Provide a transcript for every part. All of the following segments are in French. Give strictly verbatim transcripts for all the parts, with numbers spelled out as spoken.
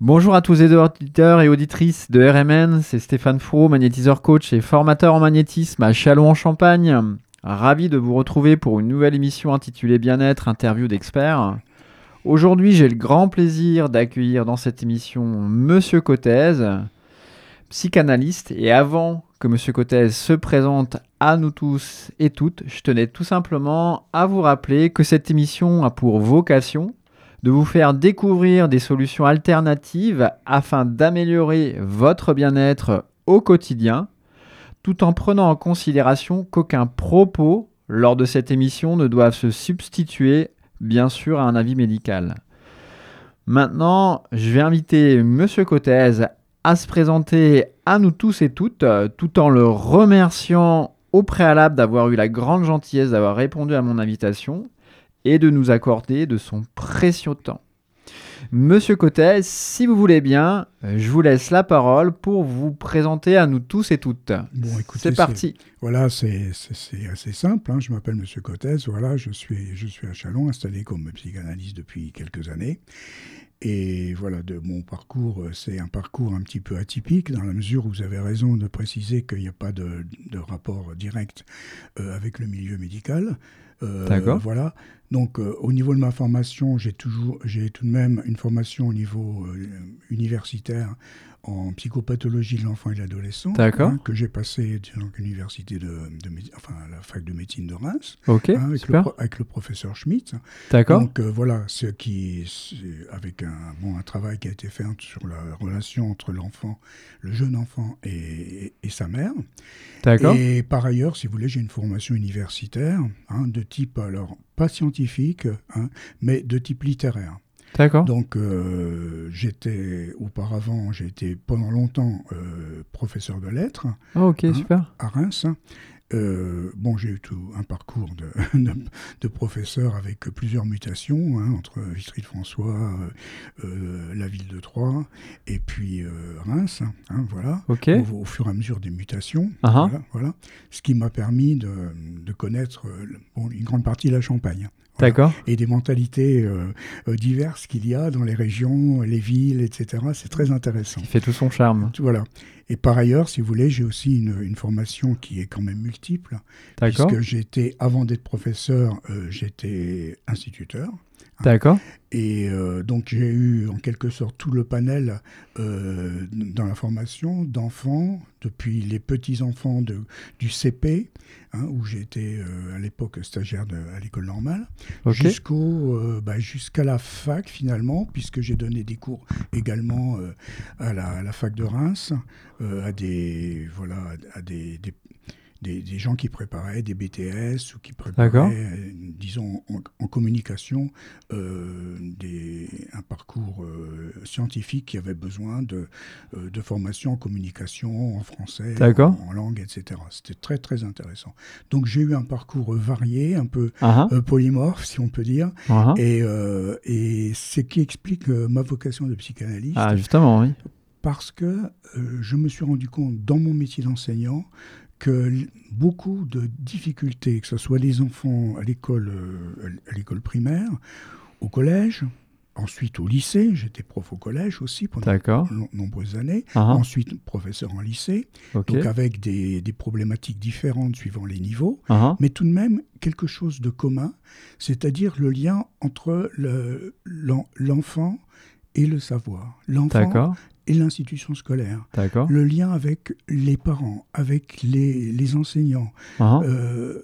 Bonjour à tous les auditeurs et auditrices de R M N, c'est Stéphane Froux, magnétiseur coach et formateur en magnétisme à Châlons-en-Champagne. Ravi de vous retrouver pour une nouvelle émission intitulée Bien-être, interview d'experts. Aujourd'hui, j'ai le grand plaisir d'accueillir dans cette émission Monsieur Cottez, psychanalyste. Et avant que Monsieur Cottez se présente à nous tous et toutes, je tenais tout simplement à vous rappeler que cette émission a pour vocation de vous faire découvrir des solutions alternatives afin d'améliorer votre bien-être au quotidien, tout en prenant en considération qu'aucun propos lors de cette émission ne doit se substituer, bien sûr, à un avis médical. Maintenant, je vais inviter Monsieur Cottez à se présenter à nous tous et toutes, tout en le remerciant au préalable d'avoir eu la grande gentillesse d'avoir répondu à mon invitation et de nous accorder de son précieux temps. Monsieur Cottez, si vous voulez bien, je vous laisse la parole pour vous présenter à nous tous et toutes. Bon, écoutez, c'est parti. C'est, voilà, c'est, c'est, c'est assez simple. Hein. Je m'appelle Monsieur Cottez. Voilà, je suis, je suis à Châlons, installé comme psychanalyste depuis quelques années. Et voilà, de mon parcours, c'est un parcours un petit peu atypique, dans la mesure où vous avez raison de préciser qu'il n'y a pas de, de rapport direct euh, avec le milieu médical. Euh, D'accord. Voilà. Donc, euh, au niveau de ma formation, j'ai toujours, j'ai tout de même une formation au niveau euh, universitaire en psychopathologie de l'enfant et de l'adolescent, D'accord. Hein, que j'ai passé dans l'université de, de, enfin, la fac de médecine de Reims, Ok, hein, avec, super. le, avec le professeur Schmitt. D'accord. Donc euh, voilà, ce qui, avec un, bon, un travail qui a été fait sur la relation entre l'enfant, le jeune enfant et, et, et sa mère. D'accord. Et par ailleurs, si vous voulez, j'ai une formation universitaire, hein, de type, alors pas scientifique, hein, mais de type littéraire. D'accord. Donc, euh, j'étais, auparavant, j'ai été pendant longtemps euh, professeur de lettres, Oh, ok, hein, super. à Reims. Euh, bon, j'ai eu tout un parcours de, de, de professeur avec plusieurs mutations, hein, entre Vitry-de-François, euh, euh, la ville de Troyes, et puis euh, Reims, hein, voilà, Ok. au, au fur et à mesure des mutations, Uh-huh. voilà, voilà, ce qui m'a permis de, de connaître euh, bon, une grande partie de la Champagne. Voilà. D'accord. Et des mentalités euh, euh, diverses qu'il y a dans les régions, les villes, et cetera. C'est très intéressant. Qui fait tout son charme. Voilà. Et par ailleurs, si vous voulez, j'ai aussi une, une formation qui est quand même multiple. D'accord. Puisque j'étais, avant d'être professeur, euh, j'étais instituteur. D'accord. Et euh, donc j'ai eu en quelque sorte tout le panel euh, dans la formation d'enfants, depuis les petits-enfants de, du C P, hein, où j'étais euh, à l'époque stagiaire de, à l'école normale, Ok. jusqu'au, euh, bah, jusqu'à la fac finalement, puisque j'ai donné des cours également euh, à, la, à la fac de Reims, euh, à des, voilà, à des, des Des, des gens qui préparaient des B T S ou qui préparaient, euh, disons, en, en communication, euh, des, un parcours euh, scientifique qui avait besoin de, euh, de formation en communication, en français, en, en langue, et cetera. C'était très, très intéressant. Donc, j'ai eu un parcours varié, un peu uh-huh. euh, polymorphe, si on peut dire, uh-huh. et, euh, et ce qui explique euh, ma vocation de psychanalyste. Ah, justement, oui. Parce que euh, je me suis rendu compte, dans mon métier d'enseignant, que beaucoup de difficultés, que ce soit les enfants à l'école, euh, à l'école primaire, au collège, ensuite au lycée, j'étais prof au collège aussi pendant de nombreuses années, uh-huh. ensuite professeur en lycée, okay. donc avec des, des problématiques différentes suivant les niveaux, uh-huh. mais tout de même quelque chose de commun, c'est-à-dire le lien entre le, l'en, l'enfant et le savoir. L'enfant D'accord. et l'institution scolaire. D'accord. Le lien avec les parents, avec les, les enseignants, uh-huh. euh,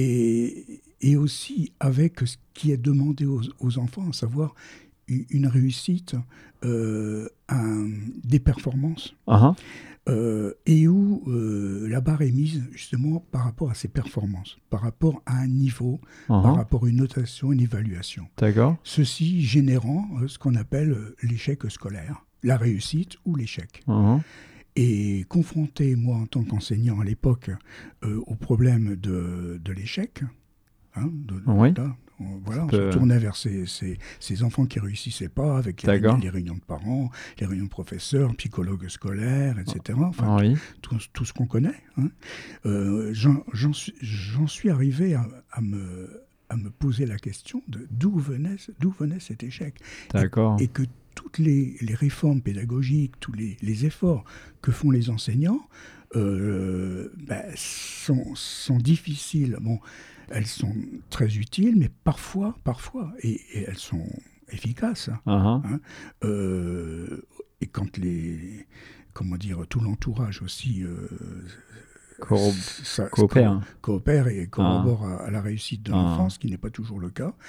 et, et aussi avec ce qui est demandé aux, aux enfants, à savoir une réussite, euh, un, des performances, uh-huh. euh, et où euh, la barre est mise justement par rapport à ces performances, par rapport à un niveau, uh-huh. par rapport à une notation, une évaluation. D'accord. Ceci générant euh, ce qu'on appelle euh, l'échec scolaire. La réussite ou l'échec. Uh-huh. Et confronté, moi, en tant qu'enseignant à l'époque, euh, au problème de, de l'échec, hein, de, oui. là, on, voilà, on se tournait vers ces, ces, ces enfants qui ne réussissaient pas, avec les réunions, les réunions de parents, les réunions de professeurs, psychologues scolaires, et cetera. Enfin, oui. tout, tout, tout ce qu'on connaît. Hein. Euh, j'en, j'en, suis, j'en suis arrivé à, à me... à me poser la question de d'où venait, d'où venait cet échec. D'accord. Et, et que toutes les, les réformes pédagogiques, tous les, les efforts que font les enseignants euh, ben, sont, sont difficiles. Bon, elles sont très utiles, mais parfois, parfois, et, et elles sont efficaces. Uh-huh. Hein, euh, et quand les, comment dire, tout l'entourage aussi euh, Corro- ça, coopère. co- coopère et corrobore ah. à, à la réussite de ah. l'enfant, ce qui n'est pas toujours le cas.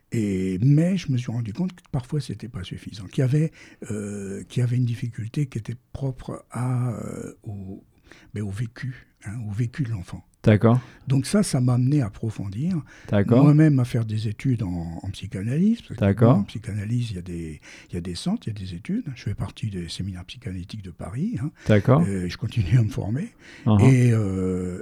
Et, mais je me suis rendu compte que parfois ce n'était pas suffisant, qu'il y avait, euh, qu'il y avait une difficulté qui était propre à, euh, au, mais au vécu, hein, au vécu de l'enfant. D'accord. Donc ça, ça m'a amené à approfondir. D'accord. Moi-même à faire des études en, en psychanalyse. Parce que D'accord. bon, en psychanalyse, il y a des, il y a des centres, il y a des études. Je fais partie des séminaires psychanalytiques de Paris. Hein. D'accord. Euh, je continue à me former. Uh-huh. Et, euh,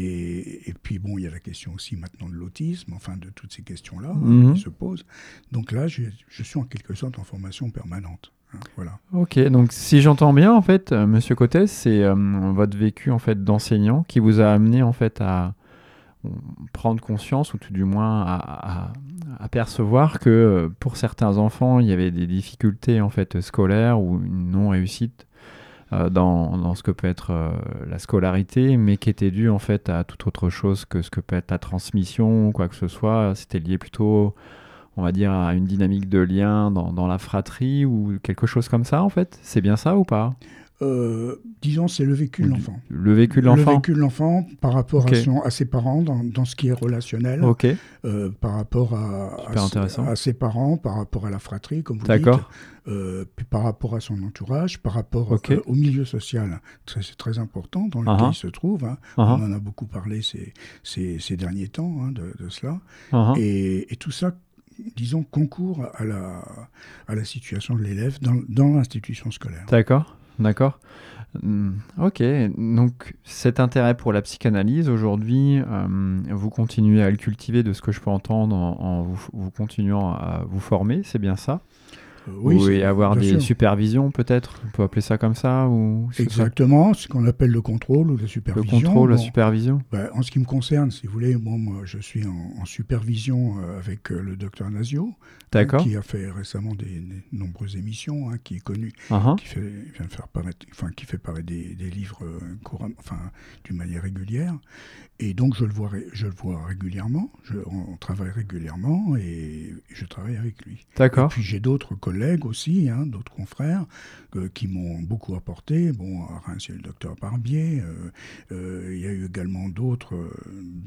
et, et puis bon, il y a la question aussi maintenant de l'autisme, enfin de toutes ces questions-là mm-hmm. hein, qui se posent. Donc là, je, je suis en quelque sorte en formation permanente. Hein, voilà. Ok, donc si j'entends bien, en fait, euh, Monsieur Cottès, c'est euh, votre vécu en fait d'enseignant qui vous a amené en fait à euh, prendre conscience, ou tout du moins à, à, à percevoir que euh, pour certains enfants, il y avait des difficultés en fait scolaires ou une non-réussite euh, dans, dans ce que peut être euh, la scolarité, mais qui était due en fait à toute autre chose que ce que peut être la transmission ou quoi que ce soit. C'était lié plutôt, on va dire, à une dynamique de lien dans, dans la fratrie ou quelque chose comme ça, en fait. C'est bien ça ou pas ? euh, Disons, c'est le vécu de l'enfant. Le vécu de l'enfant. Le vécu de l'enfant par rapport okay. à, son, à ses parents dans, dans ce qui est relationnel. Ok. Euh, par rapport à, à, à ses parents, par rapport à la fratrie, comme vous D'accord. dites. Euh, puis par rapport à son entourage, par rapport okay. euh, au milieu social. C'est, c'est très important dans lequel uh-huh. il se trouve. Hein. Uh-huh. On en a beaucoup parlé ces, ces, ces derniers temps hein, de, de cela. Uh-huh. Et, et tout ça, disons, concourt à la, à la situation de l'élève dans, dans l'institution scolaire. D'accord, d'accord. Mmh, ok, donc cet intérêt pour la psychanalyse, aujourd'hui, euh, vous continuez à le cultiver de ce que je peux entendre en, en vous, vous continuant à vous former, c'est bien ça ? Euh, oui, ou et avoir des sûr. supervisions peut-être, on peut appeler ça comme ça ou... Exactement, ce qu'on appelle le contrôle ou la supervision. Le contrôle, bon, la supervision. Bah, en ce qui me concerne, si vous voulez, bon, moi je suis en, en supervision euh, avec euh, le docteur Nasio, hein, qui a fait récemment des, des nombreuses émissions, hein, qui est connu, uh-huh. qui, fait, vient de faire paraître, enfin, qui fait paraître des, des livres euh, courant, enfin, d'une manière régulière. Et donc je le vois, je le vois régulièrement, je, on, on travaille régulièrement et je travaille avec lui. D'accord. Et puis j'ai d'autres collègues aussi, hein, d'autres confrères euh, qui m'ont beaucoup apporté. Bon, à Reims, il y a le docteur Barbier, euh, euh, il y a eu également d'autres... Euh,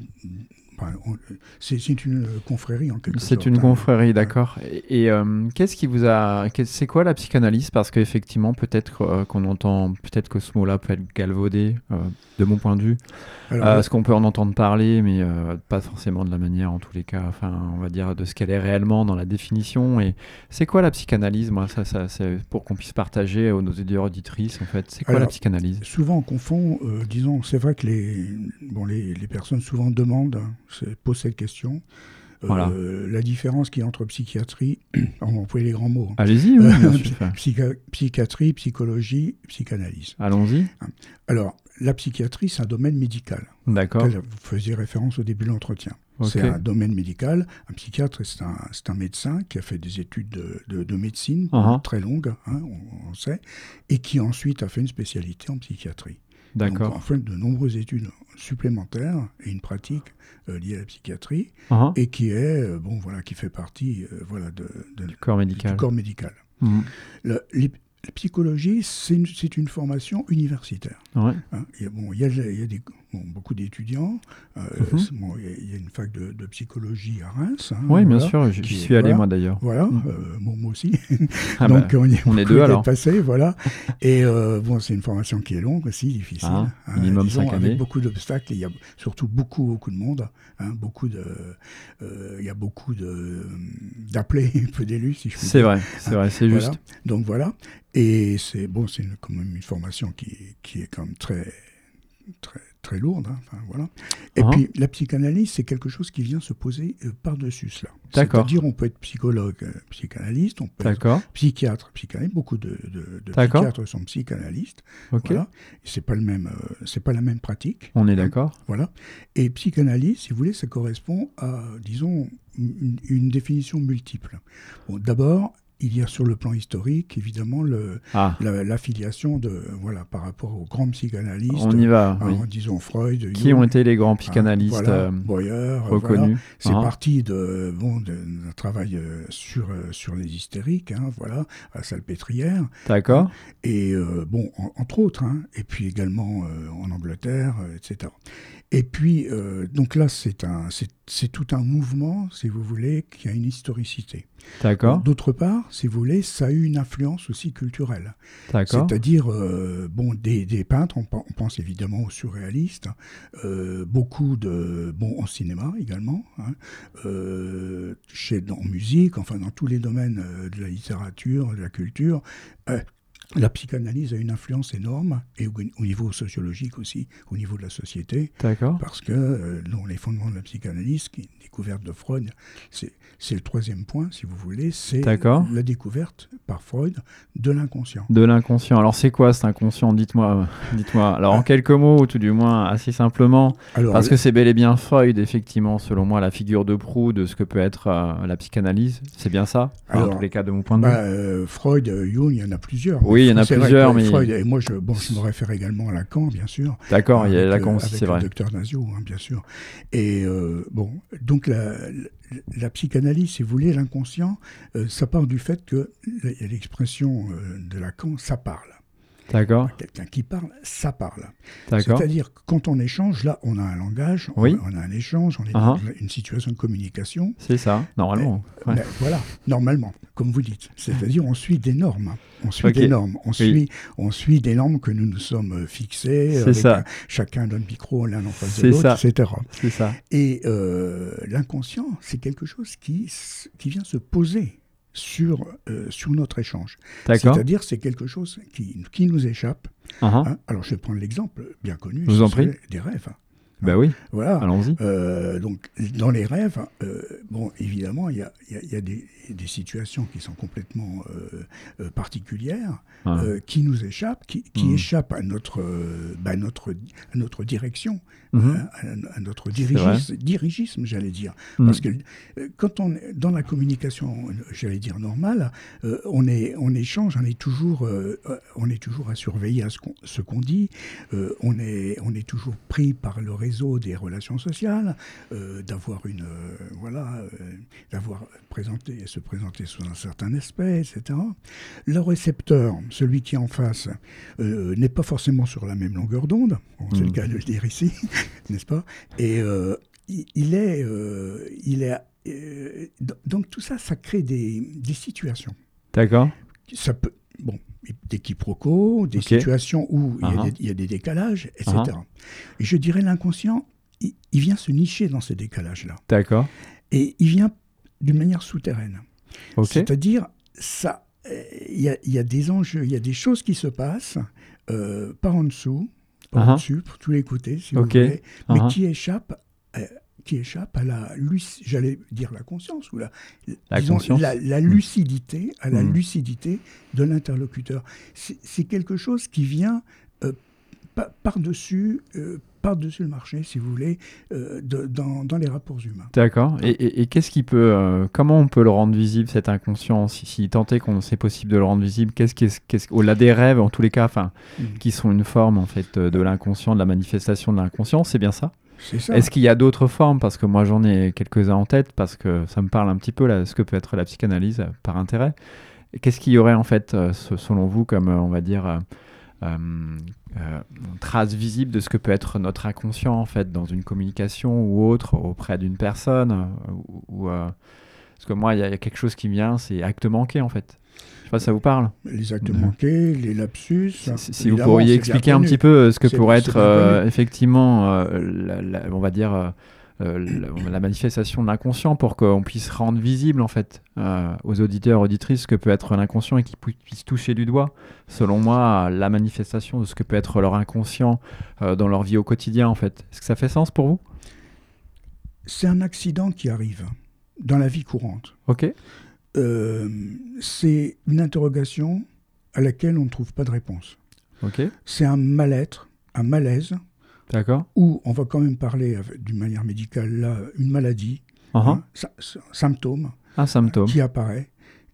enfin, on, c'est, c'est une confrérie en quelque c'est sorte. C'est une hein. confrérie, d'accord. Et, et euh, qu'est-ce qui vous a... C'est quoi la psychanalyse ? Parce qu'effectivement, peut-être euh, qu'on entend... Peut-être que ce mot-là peut être galvaudé, euh, de mon point de vue. Alors, euh, ce qu'on peut en entendre parler, mais euh, pas forcément de la manière, en tous les cas, enfin, on va dire de ce qu'elle est réellement dans la définition. Et c'est quoi la psychanalyse ? Moi, ça, ça, c'est pour qu'on puisse partager aux nos auditeurs auditrices, en fait. C'est quoi Alors, la psychanalyse ? Souvent, on confond, euh, disons, c'est vrai que les, bon, les, les personnes souvent demandent, posent cette question. Euh, voilà. La différence qu'il y a entre psychiatrie, on va employer les grands mots. Allez-y, oui, bien sûr. Psychi- psychiatrie, psychologie, psychanalyse. Allons-y. Alors, la psychiatrie, c'est un domaine médical. D'accord. Vous faisiez référence au début de l'entretien. Okay. C'est un domaine médical. Un psychiatre, c'est un, c'est un médecin qui a fait des études de, de, de médecine uh-huh. très longues, hein, on, on sait, et qui ensuite a fait une spécialité en psychiatrie. D'accord. Donc, en fait, de nombreuses études supplémentaires et une pratique euh, liée à la psychiatrie, uh-huh. et qui est, euh, bon, voilà, qui fait partie, euh, voilà, de, de, du corps médical. Du corps médical. Mmh. Le, les, la psychologie, c'est une, c'est une formation universitaire. Ouais. Hein, il y a, bon, il y a, il y a des, bon, beaucoup d'étudiants. Euh, mm-hmm. bon, il, y a, il y a une fac de, de psychologie à Reims. Hein, oui, voilà, bien sûr, j'y suis allé voilà, moi d'ailleurs. Voilà, mm. euh, bon, moi aussi. Ah Donc bah, on, y on est deux alors. Passé, voilà. Et euh, bon, c'est une formation qui est longue aussi, difficile. Ah, hein, minimum disons, cinq années. Avec beaucoup d'obstacles. Il y a surtout beaucoup, beaucoup de monde. Hein, beaucoup de, euh, il y a beaucoup de, d'appelés, peu d'élus, si je puis c'est dire. Vrai, c'est vrai, c'est voilà. juste. Donc voilà. Et c'est bon, c'est une, quand même une formation qui, qui est quand même très, très, très lourde. Hein, enfin, voilà. Et uh-huh. puis la psychanalyse, c'est quelque chose qui vient se poser euh, par-dessus cela. D'accord. C'est-à-dire, on peut être psychologue, euh, psychanalyste, on peut D'accord. être psychiatre, psychanalyste. Beaucoup de, de, de psychiatres sont psychanalystes. Okay. Voilà. C'est pas le même, euh, c'est pas la même pratique. On est d'accord. Hein, voilà. Et psychanalyse, si vous voulez, ça correspond à, disons, une, une définition multiple. Bon, d'abord. il y a sur le plan historique, évidemment, le, Ah, la- l'affiliation de, voilà, par rapport aux grands psychanalystes, on y va, hein, oui. disons Freud, Qui Jung, ont été les grands hein, psychanalystes voilà, euh, Breuer, euh, voilà. reconnus? C'est Ah, parti de, bon, de- d'un travail euh, sur, euh, sur les hystériques, hein, voilà, à Salpêtrière, d'accord, et euh, bon, en- entre autres, hein, et puis également euh, en Angleterre, euh, et cetera. Et puis, euh, donc là, c'est un, c'est, c'est tout un mouvement, si vous voulez, qui a une historicité. d'accord, D'autre part, si vous voulez, ça a eu une influence aussi culturelle. d'accord, C'est-à-dire, euh, bon, des, des peintres, on, pe- on pense évidemment aux surréalistes, euh, beaucoup de, bon, en cinéma également, hein, euh, chez, en musique, enfin dans tous les domaines euh, de la littérature, de la culture. euh, la psychanalyse a une influence énorme, et au, au niveau sociologique aussi, au niveau de la société, d'accord. parce que euh, dans les fondements de la psychanalyse, qui est une découverte de Freud, c'est, c'est le troisième point, si vous voulez, c'est D'accord. la découverte par Freud de l'inconscient. De l'inconscient. Alors c'est quoi cet inconscient? Dites-moi, euh, dites-moi. Alors en Ah. quelques mots, ou tout du moins assez simplement, Alors, parce que c'est bel et bien Freud, effectivement, selon moi, la figure de proue de ce que peut être euh, la psychanalyse. C'est bien ça? Enfin, Alors, en tous les cas, de mon point de bah, vue. euh, Freud, euh, Jung, il y en a plusieurs. Oui, il y en a C'est vrai plusieurs, que mais- Freud, et moi, je, bon, je me réfère également à Lacan, bien sûr. D'accord, il y a avec, Lacan euh, aussi, avec c'est le vrai. docteur Nasio, hein, bien sûr. Et euh, bon, donc la, la, la psychanalyse, si vous voulez, l'inconscient, euh, ça part du fait que il y a l'expression euh, de Lacan, ça parle. D'accord, Quelqu'un qui parle, ça parle. d'accord. C'est-à-dire que quand on échange, là, on a un langage, on, Oui. on a un échange, on est Uh-huh. dans une situation de communication. C'est ça, normalement. Ouais. Ben, voilà, normalement, comme vous dites. C'est-à-dire, on suit des normes. On suit Ok. des normes. On, Oui. suit, on suit des normes que nous nous sommes euh, fixées. C'est avec ça. un- chacun donne micro l'un en face C'est de l'autre, ça. et cetera. C'est ça. Et euh, l'inconscient, c'est quelque chose qui, s- qui vient se poser sur, euh, sur notre échange. D'accord. C'est-à-dire, c'est quelque chose qui, qui nous échappe. Uh-huh. Hein. Alors, je vais prendre l'exemple bien connu. Je vous en c'est prie. celui des rêves. Bah oui, Voilà. allons-y. Euh, donc, dans les rêves, euh, bon, évidemment, il y a, il y a- il y a des, des situations qui sont complètement euh, euh, particulières, Ah. euh, qui nous échappent, qui, qui Mm. échappent à notre, euh, bah, notre, à notre direction, Mhm. hein, à, à notre C'est dirigisme, dirigisme, j'allais dire. Mm. Parce que euh, quand on est dans la communication, euh, j'allais dire normale, euh, on, est, on échange, on est toujours, euh, euh, on est toujours à surveiller à ce qu'on, ce qu'on dit, euh, on, est, on est toujours pris par le réseau des relations sociales, euh, d'avoir une, euh, voilà, euh, d'avoir présenté, se présenter sous un certain aspect, et cetera. Le récepteur, celui qui est en face, euh, n'est pas forcément sur la même longueur d'onde, bon, c'est Mm. le cas de le dire ici, n'est-ce pas? Et euh, il, il est, euh, il est, euh, d- donc tout ça, ça crée des, des situations. D'accord. Ça peut, bon, des quiproquos, des Ok. situations où il y, a Uh-huh. des, il y a des décalages, et cetera. Et je dirais l'inconscient, il, il vient se nicher dans ces décalages-là. D'accord. Et il vient d'une manière souterraine. Ok. C'est-à-dire, ça, euh, il y, a- il y a des enjeux, il y a des choses qui se passent euh, par en dessous, par Uh-huh. en dessus, pour tout l'écouter, si Ok. vous voulez, mais Uh-huh. qui échappent, euh, qui échappent à la, luc- j'allais dire la conscience ou la, La disons, conscience. la, la lucidité, à la Mm. lucidité de l'interlocuteur. C'est c'est quelque chose qui vient euh, pa- par-dessus, euh, par-dessus le marché, si vous voulez, euh, de- dans, dans les rapports humains. D'accord. Et, et- et qu'est-ce qui peut, euh, comment on peut le rendre visible, cet inconscient, si, si tant est qu'on c'est possible de le rendre visible, qu'est-ce qui est- qu'est-ce- au-delà des rêves, en tous les cas, enfin, Mm. qui sont une forme en fait euh, de l'inconscient, de la manifestation de l'inconscient, c'est bien ça? C'est ça. Est-ce qu'il y a d'autres formes? Parce que moi j'en ai quelques-uns en tête, parce que ça me parle un petit peu là, ce que peut être la psychanalyse euh, par intérêt. Et qu'est-ce qu'il y aurait en fait, euh, ce- selon vous, comme euh, on va dire euh, euh, euh, une trace visible de ce que peut être notre inconscient en fait dans une communication ou autre auprès d'une personne euh, ou, ou, euh, parce que moi il y, a- il y a quelque chose qui me vient, c'est acte manqué en fait. Je sais pas si ça vous parle. Les actes Mm. manqués, les lapsus. Si, si vous évidemment, pourriez c'est bien expliquer un connu. petit peu euh, ce que C'est- pourrait c'est être bien euh, connu. effectivement, euh, la, la- on va dire, euh, euh, la, la manifestation de l'inconscient pour qu'on puisse rendre visible en fait euh, aux auditeurs, auditrices ce que peut être l'inconscient et qu'ils pu- puissent toucher du doigt, selon moi, la manifestation de ce que peut être leur inconscient euh, dans leur vie au quotidien en fait. Est-ce que ça fait sens pour vous? C'est un accident qui arrive dans la vie courante. Ok. Euh, c'est une interrogation à laquelle on ne trouve pas de réponse. Ok. C'est un mal-être, un malaise, D'accord. où on va quand même parler avec- d'une manière médicale, là, une maladie, Uh-huh. hein, sy- sy- symptôme Un symptôme. qui apparaît.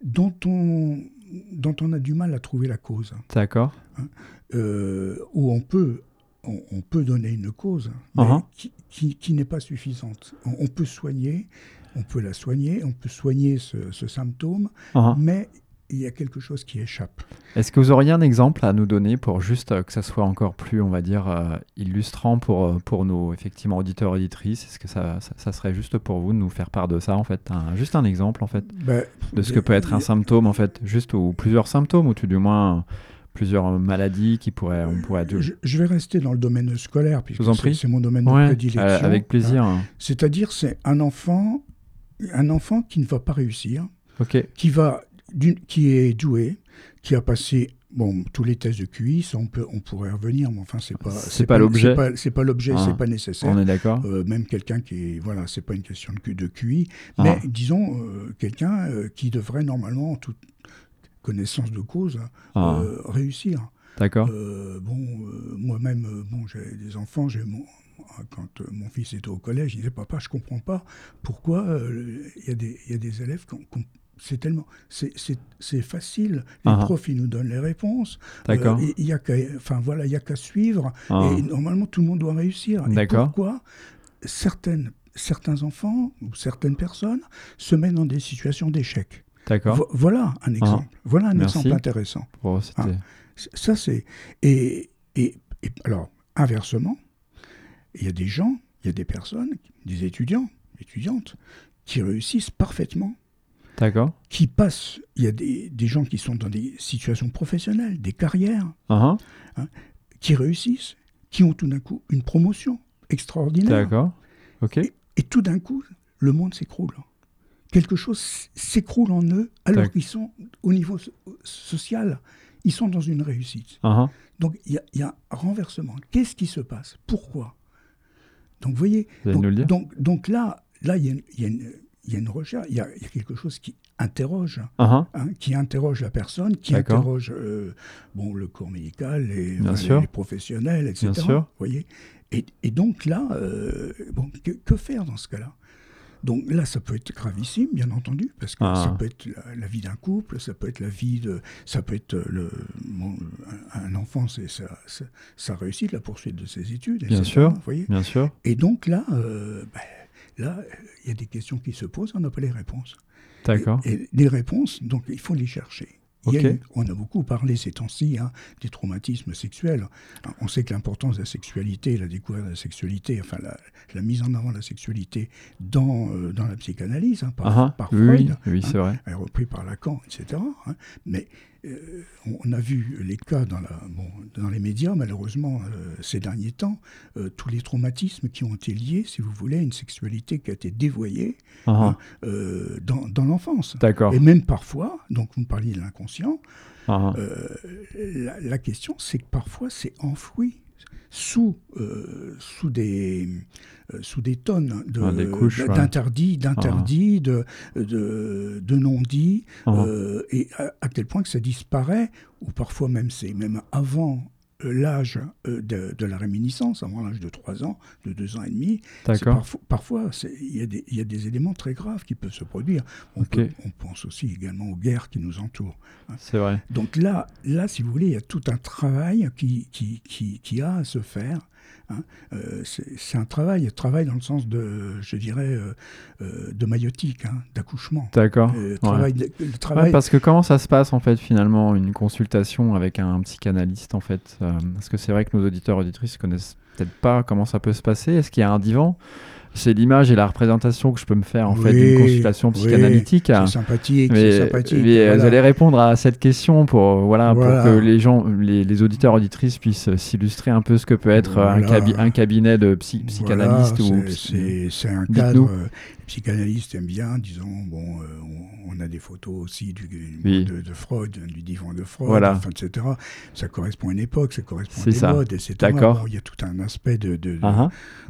dont on, dont on a du mal à trouver la cause. D'accord. Hein, euh, où on peut, on, on peut donner une cause, mais Uh-huh. qui, qui, qui n'est pas suffisante. On, on peut soigner, on peut la soigner, on peut soigner ce, ce symptôme, Uh-huh. mais il y a quelque chose qui échappe. Est-ce que vous auriez un exemple à nous donner pour juste euh, que ça soit encore plus, on va dire, euh, illustrant pour, euh, pour nos effectivement auditeurs auditrices? Est-ce que ça, ça, ça serait juste pour vous de nous faire part de ça en fait, un, juste un exemple en fait Ben, de ce que peut être un symptôme en fait, juste ou plusieurs symptômes ou tout du moins euh, plusieurs maladies qui pourraient, on pourrait. je, je vais rester dans le domaine scolaire puisque vous en c'est, prie. c'est mon domaine Ouais, de prédilection. euh, avec plaisir. Hein. C'est-à-dire, c'est un enfant, un enfant qui ne va pas réussir, Ok. qui va, d'une- qui est doué, qui a passé bon, tous les tests de Q I, ça on, peut, on pourrait revenir, mais enfin, c'est pas, C'est pas l'objet. C'est pas, c'est pas l'objet, Ah, c'est pas nécessaire. On est d'accord. Euh, même quelqu'un qui est. Voilà, c'est pas une question de, Q- de Q I, Ah. mais disons, euh, quelqu'un euh, qui devrait normalement, en toute connaissance de cause, Ah. euh, réussir. D'accord. Euh, bon, euh, moi-même, euh, bon, j'ai des enfants, j'ai mon. Quand euh, mon fils était au collège, il disait papa, je comprends pas pourquoi euh, il y a des il y a des élèves qu'on, qu'on c'est tellement, c'est, c'est, c'est facile. Les Ah. profs, ils nous donnent les réponses. D'accord. Euh, il y a qu'à, enfin voilà, il y a qu'à suivre. Ah. Et normalement, tout le monde doit réussir. D'accord. Et pourquoi certaines, certains enfants ou certaines personnes se mettent dans des situations d'échec. D'accord. Vo- voilà un exemple. Ah. Voilà un Merci. exemple intéressant. Bon, c'était... Ah. Ça c'est et, et, et alors inversement, il y a des gens, il y a des personnes, des étudiants, étudiantes, qui réussissent parfaitement. D'accord. Qui passent, il y a des, des gens qui sont dans des situations professionnelles, des carrières, Uh-huh. hein, qui réussissent, qui ont tout d'un coup une promotion extraordinaire. D'accord. Ok. Et, et tout d'un coup, le monde s'écroule. Quelque chose s- s'écroule en eux, alors D'accord. qu'ils sont au niveau so- social, ils sont dans une réussite. Uh-huh. Donc il y, a- il y a un renversement. Qu'est-ce qui se passe? Pourquoi? Donc vous voyez, Vous allez donc, nous le dire donc, donc là, là il y a une, il y a une, il y a une recherche, il y a, il y a quelque chose qui interroge, Uh-huh. hein, qui interroge la personne, qui D'accord. interroge euh, bon, le corps médical, les, Bien enfin, sûr. les, les professionnels, et cetera. Bien sûr. Vous voyez, et, et donc là, euh, bon, que, que faire dans ce cas-là? Donc là, ça peut être gravissime, bien entendu, parce que Ah. ça peut être la, la vie d'un couple, ça peut être la vie de, ça peut être le, bon, un, un enfant, c'est sa, sa, sa réussite, la poursuite de ses études, Bien et cetera. sûr. Vous voyez. Bien sûr. Et donc là, euh, ben, là, il y a des questions qui se posent, on n'a pas les réponses. D'accord. Et, et les réponses, donc il faut les chercher. Il y a Ok. eu- on a beaucoup parlé ces temps-ci hein, des traumatismes sexuels. On sait que l'importance de la sexualité, la découverte de la sexualité, enfin la, la mise en avant de la sexualité dans, euh, dans la psychanalyse, hein, par, Uh-huh. par Oui, Freud, oui, oui, hein, c'est vrai. est repris par Lacan, et cetera. hein. Mais euh, on, on a vu les cas dans, la, bon, dans les médias, malheureusement, euh, ces derniers temps, euh, tous les traumatismes qui ont été liés, si vous voulez, à une sexualité qui a été dévoyée Uh-huh. hein, euh, dans, dans l'enfance. D'accord. Et même parfois, donc vous me parliez de l'inconscient, Uh-huh. euh, la, la question c'est que parfois c'est enfoui sous, euh, sous, des, euh, sous des tonnes de, Ah, des couches, ouais. d'interdits, d'interdits, de, de, de non-dits, Uh-huh. euh, et à, à tel point que ça disparaît, ou parfois même c'est même avant euh, l'âge euh, de, de la réminiscence, avant l'âge de trois ans, de deux ans et demi. C'est D'accord. parfois, parfois c'est- il y, a des- il y a des éléments très graves qui peuvent se produire. On, Ok. peut- on pense aussi également aux guerres qui nous entourent. C'est vrai. Donc là, là, si vous voulez, il y a tout un travail qui, qui, qui, qui a à se faire. hein. Euh, c'est, c'est un travail, un travail dans le sens de, je dirais, euh, euh, de maïotique, hein, d'accouchement. D'accord. Euh, Ouais. travail de- le Ouais, travail, parce que comment ça se passe en fait finalement une consultation avec un psychanalyste en fait euh, parce que c'est vrai que nos auditeurs auditrices connaissent peut-être pas comment ça peut se passer. Est-ce qu'il y a un divan? C'est l'image et la représentation que je peux me faire en fait Oui, d'une consultation oui, psychanalytique. c'est sympathique, Mais, c'est sympathique. mais voilà. vous allez répondre à cette question pour voilà, Voilà. pour que les gens, les, les auditeurs auditrices puissent s'illustrer un peu ce que peut être un, Voilà. cabi- un cabinet de psy- psychanalyste Voilà, ou c'est, psy- c'est, c'est un Dites-nous. cadre. euh, les psychanalystes aiment bien, disons, bon, euh, on, on a des photos aussi du, Oui. de, de Freud, du divan de Freud, Voilà. enfin, et cetera. Ça correspond à une époque, ça correspond C'est à des ça. modes, et cetera. D'accord. Bon, il y a tout un aspect de, de, de, Ah,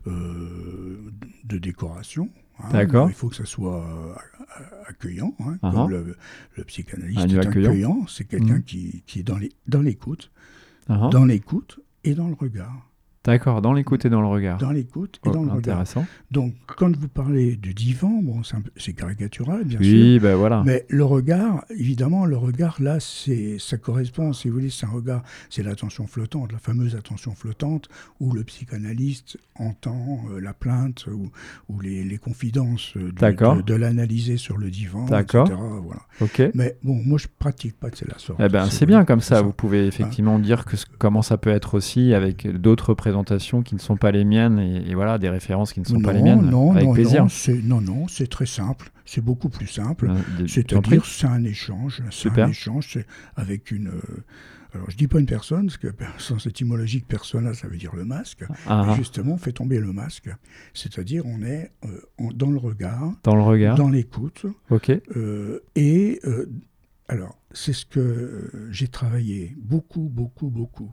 euh, de décoration. hein. D'accord. Il faut que ça soit euh, accueillant, hein, Ah, comme le, le psychanalyste Un lieu est accueillant. accueillant. C'est quelqu'un Mhm. qui, qui est dans, les, dans l'écoute, ah, dans l'écoute et dans le regard. D'accord, dans l'écoute et dans le regard. Dans l'écoute et Oh, dans le regard. intéressant. Donc, quand vous parlez du divan, bon, c'est, un peu- c'est caricatural, bien Oui, sûr, ben voilà. mais le regard, évidemment, le regard, là, c'est, ça correspond, si vous voulez, c'est un regard, c'est l'attention flottante, la fameuse attention flottante, où le psychanalyste entend euh, la plainte ou, ou les, les confidences euh, du- D'accord. de, de l'analyser sur le divan, D'accord. et cetera. Voilà. Ok. Eh Mais bon, moi, je pratique pas de la sorte. ben, si c'est vous bien voulez, comme c'est ça. Vous pouvez effectivement dire que ce- comment ça peut être aussi avec d'autres présentations qui ne sont pas les miennes et, et voilà, des références qui ne sont non, pas les miennes. non, avec non, plaisir. non, c'est, non, non, c'est très simple. C'est beaucoup plus simple. Euh, de- je t'en C'est-à-dire, prie. c'est un échange. C'est Super. un échange c'est avec une. euh, alors, je dis pas une personne, parce que sens étymologique, persona, ça veut dire le masque. Ah, Mais ah. justement, on fait tomber le masque. C'est-à-dire, on est euh, en- dans le regard, Dans le regard. dans l'écoute. Ok. euh, et, euh, alors, c'est ce que euh, j'ai travaillé beaucoup, beaucoup, beaucoup.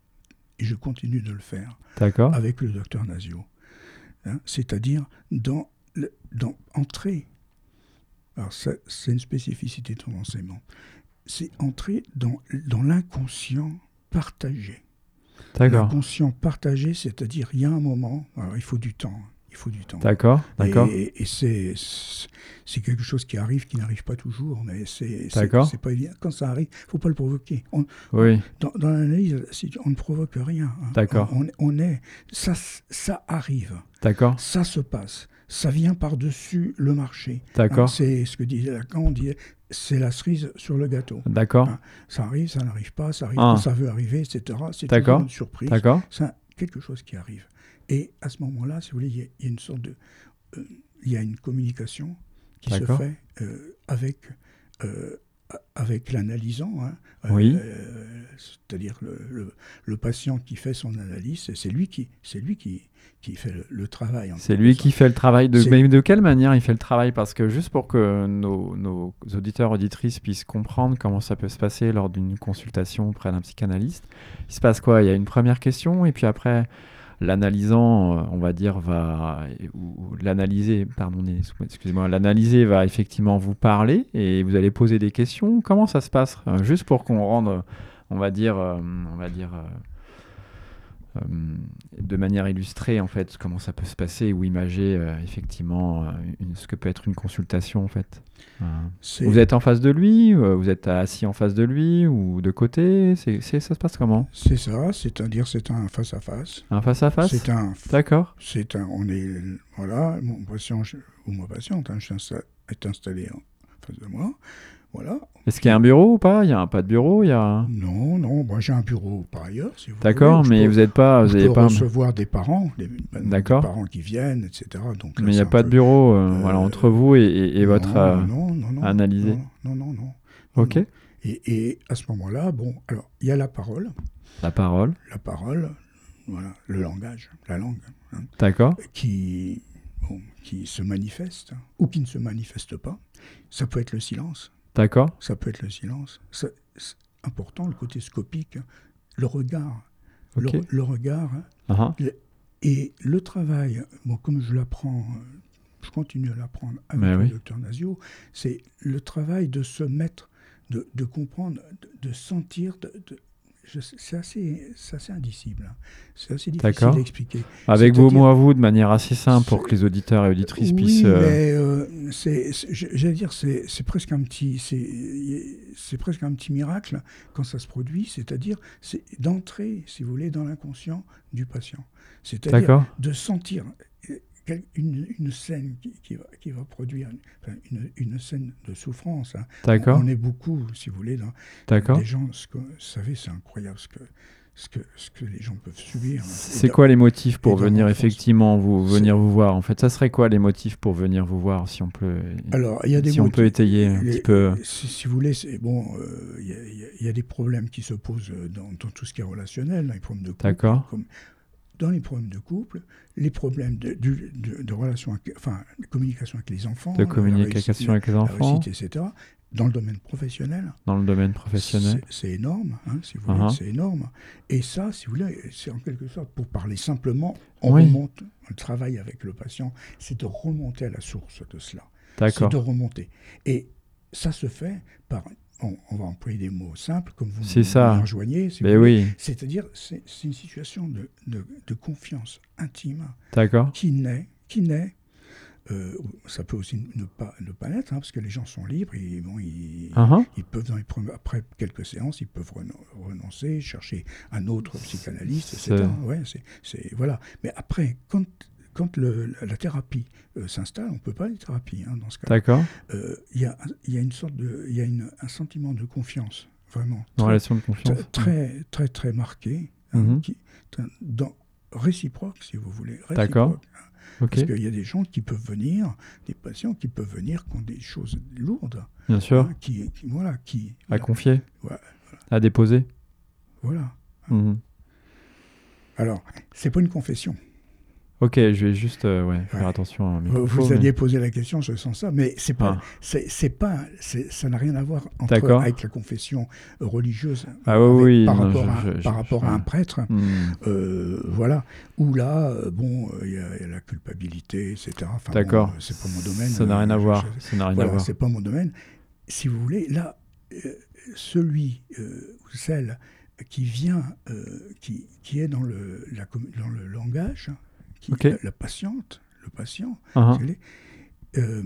Et je continue de le faire D'accord. avec le docteur Nasio. Hein, c'est-à-dire, dans, le, dans entrer. Alors, ça, c'est une spécificité de ton enseignement. C'est entrer dans, dans l'inconscient partagé. D'accord. L'inconscient partagé, c'est-à-dire, il y a un moment, alors il faut du temps, il faut du temps. D'accord. D'accord. Et, et c'est, c'est quelque chose qui arrive, qui n'arrive pas toujours, mais c'est, c'est, D'accord. c'est pas évident. Quand ça arrive, il ne faut pas le provoquer. On, Oui. dans, dans l'analyse, si on ne provoque rien. Hein. D'accord. On, on est, ça, ça arrive, D'accord. ça se passe, ça vient par-dessus le marché. D'accord. Hein, c'est ce que disait Lacan, on disait, c'est la cerise sur le gâteau. D'accord. Hein, ça arrive, ça n'arrive pas, ça arrive Ah. quand ça veut arriver, et cetera. C'est D'accord. toujours une surprise. D'accord. C'est quelque chose qui arrive. Et à ce moment-là, si vous voulez, il y, a- il y a une sorte de, euh, il y a une communication qui se D'accord. fait euh, avec euh, avec l'analysant, hein, Oui. euh, c'est-à-dire le, le, le patient qui fait son analyse, c'est lui qui, c'est lui qui, qui fait le, le travail. en C'est quelque lui sorte. qui fait le travail. De... C'est- Mais de quelle manière il fait le travail? Parce que juste pour que nos, nos auditeurs, auditrices puissent comprendre comment ça peut se passer lors d'une consultation auprès d'un psychanalyste, il se passe quoi? Il y a une première question et puis après, l'analysant, euh, on va dire, va... Ou, ou l'analyser, pardon, excusez-moi, l'analyser va effectivement vous parler et vous allez poser des questions. Comment ça se passe? Euh, Juste pour qu'on rende, on va dire... euh, on va dire euh, euh, de manière illustrée en fait comment ça peut se passer ou imager euh, effectivement euh, une- ce que peut être une consultation en fait. Euh, C'est- vous êtes en face de lui, euh, vous êtes assis en face de lui ou de côté, c'est, c'est- ça se passe comment? C'est ça, c'est-à-dire c'est un face à face. Un face à face? C'est un, D'accord. c'est un, on est, voilà, mon patient je- ou ma patiente hein, je suis insta- est installé en face de moi, voilà. Est-ce qu'il y a un bureau ou pas? Il y a un pas de bureau, il y a un- Non, non, moi j'ai un bureau par ailleurs, si vous D'accord, voulez, où je mais peux- vous n'êtes pas, où vous je avez peux pas, un- recevoir des parents, des, ben, D'accord. des parents qui viennent, et cetera. Donc là, mais il n'y c'est a un pas de peu- bureau, euh, euh, voilà, entre vous et, et- et non, votre euh, non, non, non, analysé. non, non, non, non, non, Ok. non. Et, et à ce moment-là, bon, alors il y a la parole, La parole. la parole, voilà, le langage, la langue, hein, D'accord. qui, bon, qui se manifeste hein, ou qui ne se manifeste pas. Ça peut être le silence. D'accord. Ça peut être le silence. Ça- C'est important, le côté scopique, le regard. Le, Ok. re- le regard hein, Ah, le- et le travail, bon, comme je l'apprends, euh, je continue à l'apprendre avec Mais le oui. docteur Nasio, c'est le travail de se mettre, de, de comprendre, de, de sentir, de, de- je sais- c'est assez, c'est assez indicible. hein. C'est assez difficile D'accord. d'expliquer. avec vos C'est-à-dire- mots à vous de manière assez simple pour c'est- que les auditeurs et auditrices Oui, puissent... euh, mais euh, c'est, c'est- j'allais dire, c'est, c'est presque un petit, c'est, c'est presque un petit miracle quand ça se produit, c'est-à-dire, c'est d'entrer, si vous voulez, dans l'inconscient du patient. C'est-à-dire D'accord. de sentir euh, quel- une, une scène qui, qui va, qui va produire une, enfin, une, une scène de souffrance. hein. D'accord. On est beaucoup, si vous voulez, dans D'accord. des gens, ce que, vous savez, c'est incroyable ce que, ce que, ce que les gens peuvent subir. hein. Et C'est dans- quoi les motifs pour et dans venir l'enfance. effectivement vous C'est- venir vous voir? En fait, ça serait quoi les motifs pour venir vous voir si on peut Alors, il y a des si on motifs- peut étayer un les- petit peu. Si, si vous voulez, c'est bon. euh, Il y, a- il y a- il y a des problèmes qui se posent dans, dans tout ce qui est relationnel, dans les problèmes de couple. D'accord. Comme dans les problèmes de couple, les problèmes de, du- de, de relation, avec- enfin, de communication avec les enfants, De la communication réussite- avec les la enfants réussite, et cetera. Dans le domaine professionnel, dans le domaine professionnel. c'est c'est énorme, hein, si vous voulez, Uh-huh. c'est énorme. Et ça, si vous voulez, c'est en quelque sorte, pour parler simplement, on Oui. remonte, on travaille avec le patient, c'est de remonter à la source de cela. C'est D'accord. de remonter. Et ça se fait par on, on va employer des mots simples, comme vous C'est ça. me rejoignez. Si Mais vous voulez. oui, C'est-à-dire, c'est, c'est une situation de, de, de confiance intime d'accord. qui naît, qui naît. Euh, ça peut aussi ne pas, ne pas l'être, hein, parce que les gens sont libres, et bon, ils, Uh-huh. ils peuvent, dans les premiers- après quelques séances, ils peuvent reno- renoncer, chercher un autre psychanalyste, et cetera. C'est- Ouais, c'est, c'est, voilà. Mais après, quand, quand le, la thérapie euh, s'installe, on ne peut pas de thérapie hein, dans ce cas-là. D'accord. Euh, Il y, a, il y a une sorte de, il y a une, un sentiment de confiance, vraiment, Une très, relation de confiance. très, très, très, très marqué, hein, Mhm. qui, dans, réciproque, si vous voulez. Réciproque, D'accord. hein. Ok, Parce qu'il y a des gens qui peuvent venir, des patients qui peuvent venir qui ont des choses lourdes, bien sûr. hein, qui, qui- voilà, qui, À voilà, confier, Ouais, à déposer. voilà. Mhm. Alors, c'est pas une confession. Ok, je vais juste euh, ouais, faire Ouais. attention à mes Vous, propos, vous mais- alliez poser la question, je sens ça, mais c'est pas, Ah. c'est, c'est pas, c'est, ça n'a rien à voir entre, D'accord. avec la confession religieuse Ah oui, avec- oui, par, non, rapport, je- à, je- par je- rapport je- à un prêtre. Hmm. Euh, voilà, où là, euh, bon, il y, a la culpabilité, et cetera. Enfin, D'accord. bon, euh, c'est pas mon domaine. Ça n'a rien euh, à je- voir. je- Ça n'a rien à Voilà, voir. c'est pas mon domaine. Si vous voulez, là, euh, celui euh, ou celle qui vient, euh, qui, qui est dans le, la, com- dans le langage, qui, Ok. la, la patiente, le patient, Uh-huh. vous savez, euh,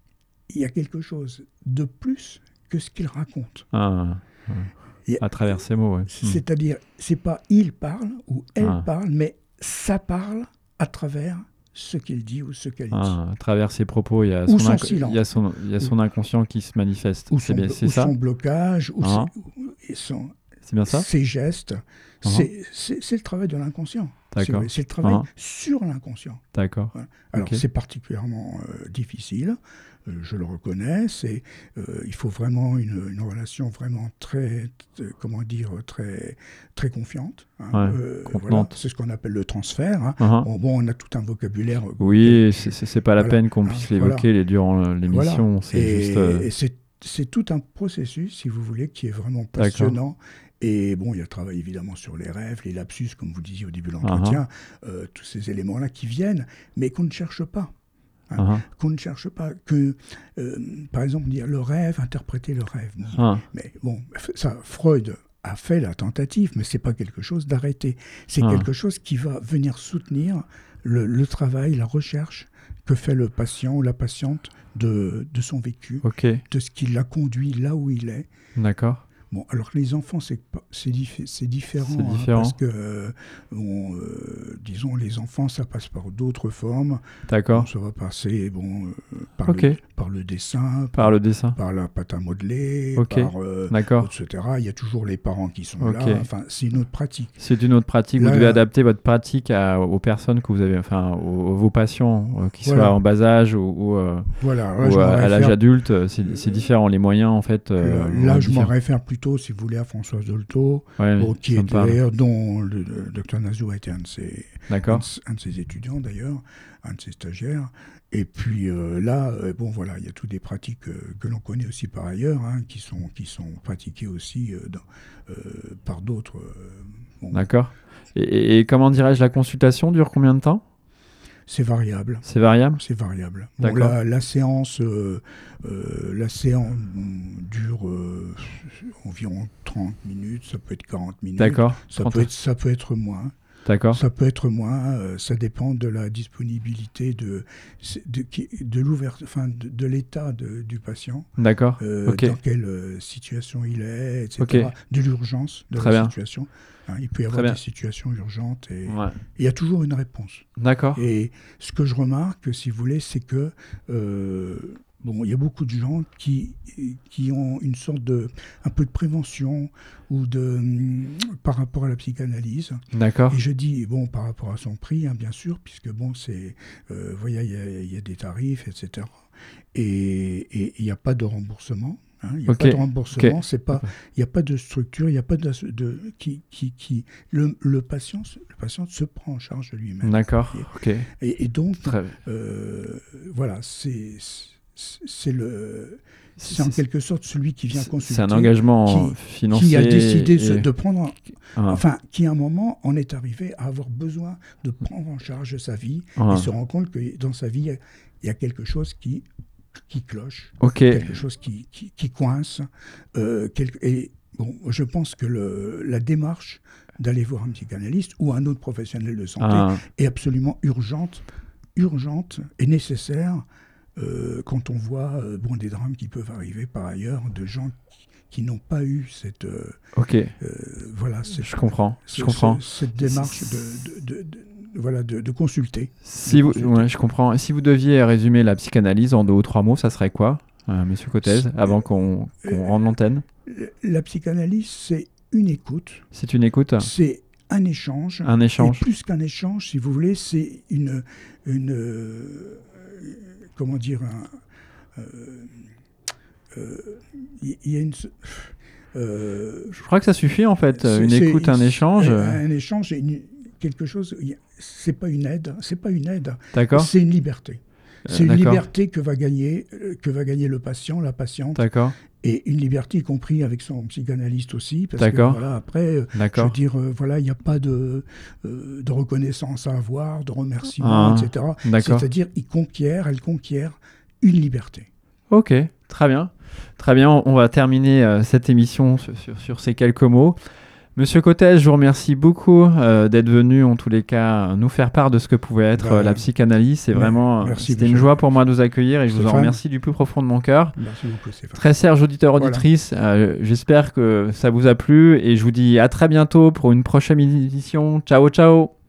il y a quelque chose de plus que ce qu'il raconte. Ah, Il y a- à travers ces mots, ouais. Hmm. C'est-à-dire, c'est pas il parle ou elle Ah. parle, mais ça parle à travers ce qu'il dit ou ce qu'elle dit. Ah, à travers ses propos, il y a Ou son, son inc- silence. il y a son, il y a son inconscient qui se manifeste. Ou C'est son, bien, blo- c'est ou ça. son blocage, ou, Ah. ses, ou- et son- C'est bien ça. ses gestes. Ah. C'est, c'est- c'est le travail de l'inconscient. si vous D'accord. voulez. C'est le travail Ah. sur l'inconscient. D'accord. Voilà. Alors Ok. c'est particulièrement euh, difficile, euh, je le reconnais. C'est, euh, il faut vraiment une, une relation vraiment très, t- comment dire, très, très confiante. hein. Ouais, Euh, contenante. voilà. C'est ce qu'on appelle le transfert. hein. Uh-huh. Bon, bon, on a tout un vocabulaire. euh, Oui, que- c'est- c'est c'est pas la voilà. peine qu'on Hein, puisse voilà. l'évoquer les- durant euh, Voilà. l'émission. C'est Et, juste. euh, et c'est, c'est tout un processus, si vous voulez, qui est vraiment passionnant. Et bon, il y a le travail évidemment sur les rêves, les lapsus, comme vous disiez au début de l'entretien, euh, tous ces éléments-là qui viennent, mais qu'on ne cherche pas. uh-huh. Qu'on ne cherche pas. Que, euh, par exemple, dire le rêve, interpréter le rêve. Bon, Ah. mais bon, ça, Freud a fait la tentative, mais c'est pas quelque chose d'arrêté. C'est Ah. quelque chose qui va venir soutenir le, le travail, la recherche que fait le patient ou la patiente de, de son vécu, Ok. de ce qui l'a conduit là où il est. D'accord. Bon, alors que les enfants, c'est, pas- c'est, diffé- c'est différent. C'est hein, différent. parce que, euh, bon, euh, disons, les enfants, ça passe par d'autres formes. D'accord. Bon, ça va passer bon, euh, par, Ok. le, par le dessin, Par le dessin. par la pâte à modeler, Ok. par, euh, D'accord. et cetera. Il y a toujours les parents qui sont Ok. là. Enfin, c'est une autre pratique. C'est une autre pratique. Vous Là, devez là- adapter votre pratique à- aux personnes que vous avez, enfin, aux, aux- vos patients, euh, qui Voilà. soient en bas âge ou, ou, euh, Voilà. Là, ou je à, m'en à l'âge réfère- adulte. euh, C'est c'est différent. Les moyens, en fait. euh, euh, là, vont je être m'en différents. réfère plutôt, si vous voulez, à Françoise Dolto, Ouais, bon, qui ça est me parle. d'ailleurs, dont le, le docteur Nazou a été un de ses, un D'accord. de, un de ses étudiants d'ailleurs, un de ses stagiaires. Et puis euh, là, euh, bon voilà, il y a toutes des pratiques euh, que l'on connaît aussi par ailleurs, hein, qui sont qui sont pratiquées aussi euh, dans, euh, par d'autres. euh, bon, D'accord. Et, et- et comment dirais-je, la consultation dure combien de temps? c'est variable. C'est variable? C'est variable. Bon, D'accord. la, la séance, euh, euh, la séance mm, dure euh, environ trente minutes, ça peut être quarante minutes. D'accord. Ça trente peut être, ça peut être moins. D'accord. Ça peut être moins, euh, ça dépend de la disponibilité de, de, qui- de l'ouverture, enfin de, de l'état de- du patient, D'accord. euh, Ok. dans quelle euh, situation il est, et cetera. Ok. De l'urgence de Très la bien. situation. Hein, il peut y Très avoir bien. des situations urgentes et Ouais. il y a toujours une réponse. D'accord. Et ce que je remarque, si vous voulez, c'est que euh, bon, il y a beaucoup de gens qui, qui ont une sorte de un peu de prévention ou de hum, par rapport à la psychanalyse. D'accord. Et je dis, bon, par rapport à son prix, hein, bien sûr, puisque, bon, c'est, euh, vous voyez, il y a- il y, a des tarifs, et cetera. Et et il n'y a pas de remboursement. hein, Il n'y a Ok, pas de remboursement, ok. c'est pas, il n'y a pas de structure, il n'y a pas de, de qui, qui, qui le, le patient, le patient se prend en charge de lui-même. D'accord. Ok. Et, et donc, Très. euh, voilà, c'est, c'est c'est le, C'est- c'est en c'est- quelque sorte celui qui vient consulter, C'est un engagement qui- financier. qui a décidé et- se- de prendre Ah, Enfin, qui à un moment en est arrivé à avoir besoin de prendre en charge sa vie ah. et se rend compte que dans sa vie, il y a- il y a quelque chose qui qui cloche, Ok. quelque chose qui, qui, qui coince. Euh, quelque, et bon, je pense que le, la démarche d'aller voir un psychanalyste ou un autre professionnel de santé Ah. est absolument urgente, urgente et nécessaire euh, quand on voit euh, bon, des drames qui peuvent arriver par ailleurs de gens qui, qui n'ont pas eu cette, euh, Ok. euh, voilà, cette, Je comprends. ce- Je comprends. ce- cette démarche de, de, de, de, voilà, de, de consulter. Si de vous, consulter. ouais, je comprends. Si vous deviez résumer la psychanalyse en deux ou trois mots, ça serait quoi, euh, Monsieur Cottez, avant qu'on qu'on Euh, rende l'antenne? La psychanalyse, c'est une écoute, C'est une écoute, c'est un échange. un échange. Et plus qu'un échange, si vous voulez, c'est une, une euh, comment dire, un, euh, euh, il y a une, euh, Je crois que ça suffit en fait. c'est- Une c'est- écoute, un échange. un, un échange, et une- quelque chose. il y a- C'est pas une aide, c'est pas une aide. D'accord. C'est une liberté. Euh, C'est une d'accord. liberté que va gagner, euh, que va gagner le patient, la patiente, D'accord. et une liberté y compris avec son psychanalyste aussi, parce D'accord. que voilà, après, euh, je veux D'accord. dire, euh, voilà, il n'y a pas de, euh, de reconnaissance à avoir, de remerciements, Ah, et cetera. d'accord. C'est-à-dire, il conquiert, elle conquiert une liberté. Ok, très bien. Très bien, on va terminer euh, cette émission sur, sur, sur ces quelques mots. Monsieur Cottez, je vous remercie beaucoup euh, d'être venu, en tous les cas, nous faire part de ce que pouvait être Bah, euh, la psychanalyse. C'est ouais, vraiment, merci, c'était une monsieur. joie pour moi de vous accueillir et je vous en Stéphane. remercie du plus profond de mon cœur. Merci beaucoup, Stéphane. Très chers auditeurs, Voilà. auditrices, euh, j'espère que ça vous a plu et je vous dis à très bientôt pour une prochaine édition. Ciao, ciao!